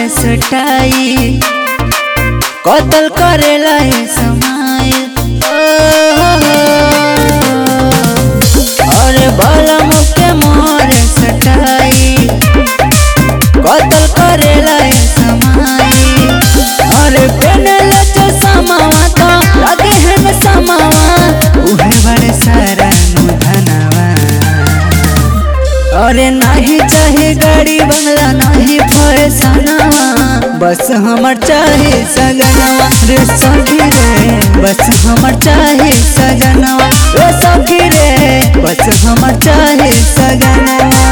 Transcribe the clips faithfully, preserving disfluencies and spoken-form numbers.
सटाई कतल करेला है समाइल अरे बाला मुके मोर सटाई कतल करेला है समाइल अरे पेनल चश्मावा तो लगे है न समावा उहे बड़े सारा धनवा अरे नहीं चाहे गाड़ी बंगला नहीं फैसनवा बस हमर चाहे सजनवा रे सखी रे बस हमर चाहे सजनवा रे सखी रे बस हमर चाहे सजनवा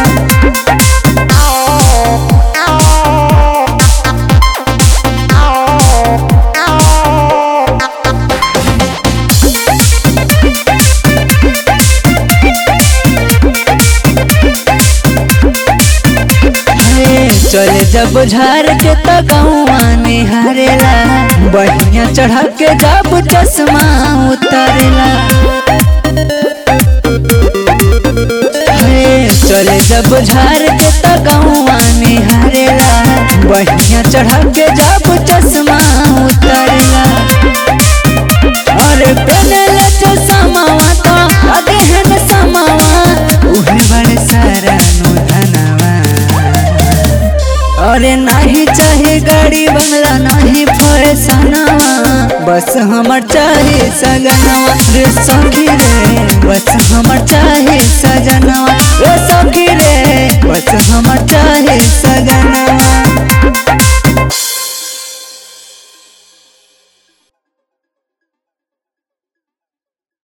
चले जब झार के तो गौआ निहारेला बढ़िया चढ़ा के जब चश्मा उतारेला चले जब झार के तो गौआ निहारेला बढ़िया चढ़ा के जब चश्मा उतारेला अरे पेनल चश्मावा तो लगे है न समावा उहे बड़े सारा धनवा अरे नहीं चाहे गाड़ी बंगला नहीं फैसनवा बस हमर चाहे सजनवा रे सखी रे बस हमर चाहे सजनवा रे सखी रे बस हम